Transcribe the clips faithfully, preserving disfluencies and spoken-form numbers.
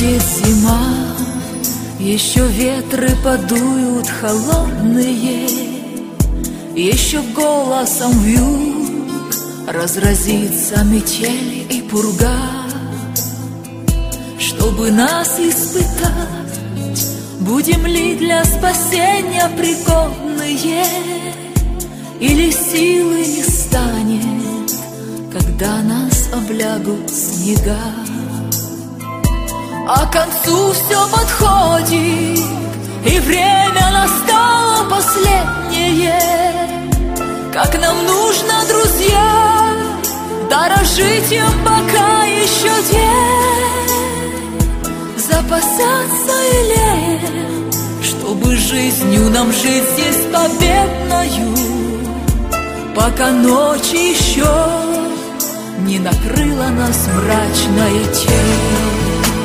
Будет зима, еще ветры подуют холодные, еще голосом вьюг разразится метель и пурга. Чтобы нас испытать, будем ли для спасения пригодные, или силы не станет, когда нас облягут снега. А к концу все подходит, и время настало последнее. Как нам нужно, друзья, дорожить им, пока еще день, запасаться елеем, чтобы жизнью нам жить здесь победною, пока ночь еще не накрыла нас мрачная тень.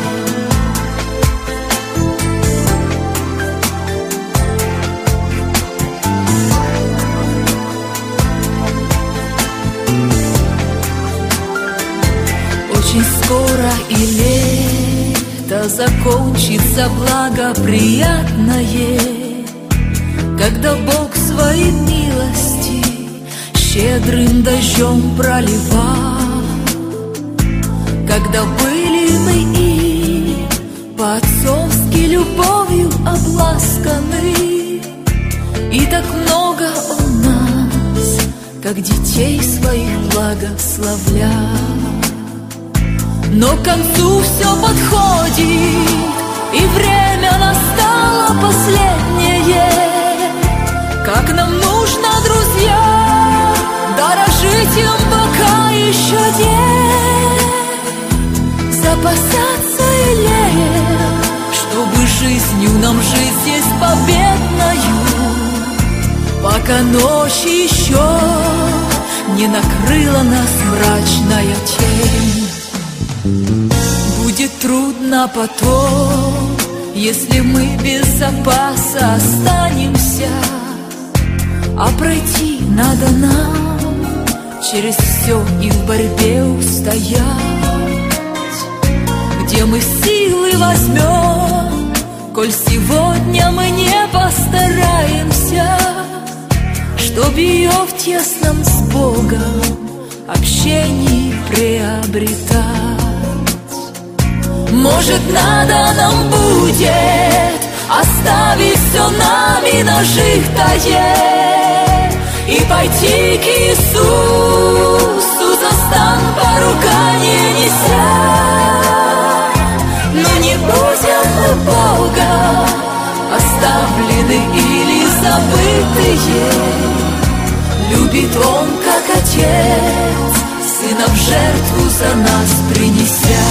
Очень скоро и лето закончится благоприятное, когда Бог своей милости щедрым дождем проливал. Когда были мы и по-отцовски любовью обласканы, и так много Он нас, как детей своих, благословлял. Но к концу все подходит, и время настало последнее. Как нам нужно, друзья, дорожить им, пока еще день, запасаться елеем, чтобы жизнью нам жить здесь победною, пока ночь еще не накрыла нас мрачная тень. Будет трудно потом, если мы без запаса останемся, а пройти надо нам через все и в борьбе устоять. Где мы силы возьмем, коль сегодня мы не постараемся, чтоб ее в тесном с Богом общении приобретать. Может, надо нам будет оставить все нами нажитое и пойти к Иисусу за стан поругания неся. Но не будем мы Бога оставлены или забытые. Любит Он, как Отец, Сына в жертву за нас принеся.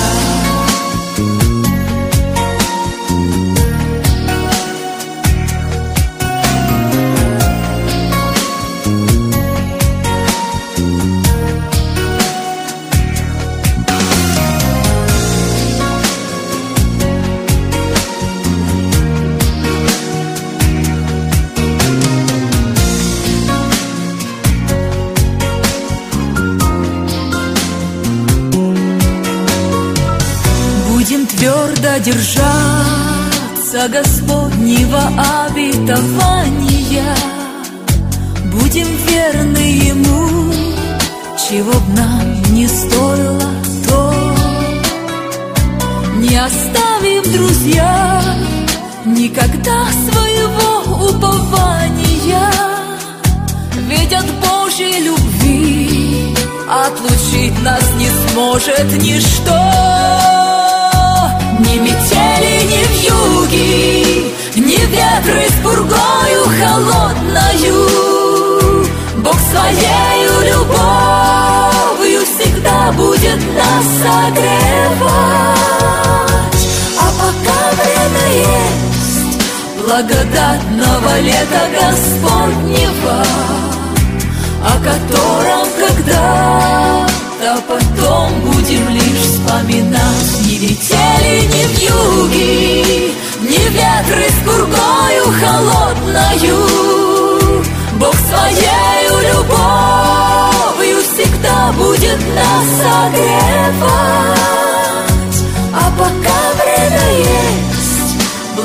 Твердо держаться Господнего обетования, будем верны Ему, чего б нам не стоило то. Не оставим, друзья, никогда своего упования, ведь от Божьей любви отлучить нас не сможет ничто. Ни метели, ни вьюги, ни ветры с пургою холодною, Бог своею любовью всегда будет нас согревать. А пока время есть благодатного лета Господнего, о котором когда-то потом будем лишь вспоминать. Ни метели, ни вьюги, ни ветры с пургою холодною, Бог своею любовью всегда будет нас согревать. А пока время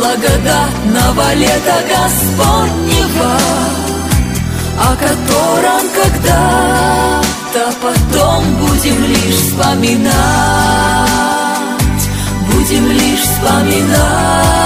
благодатного лета Господнего, о котором когда-то потом будем лишь вспоминать, будем лишь вспоминать.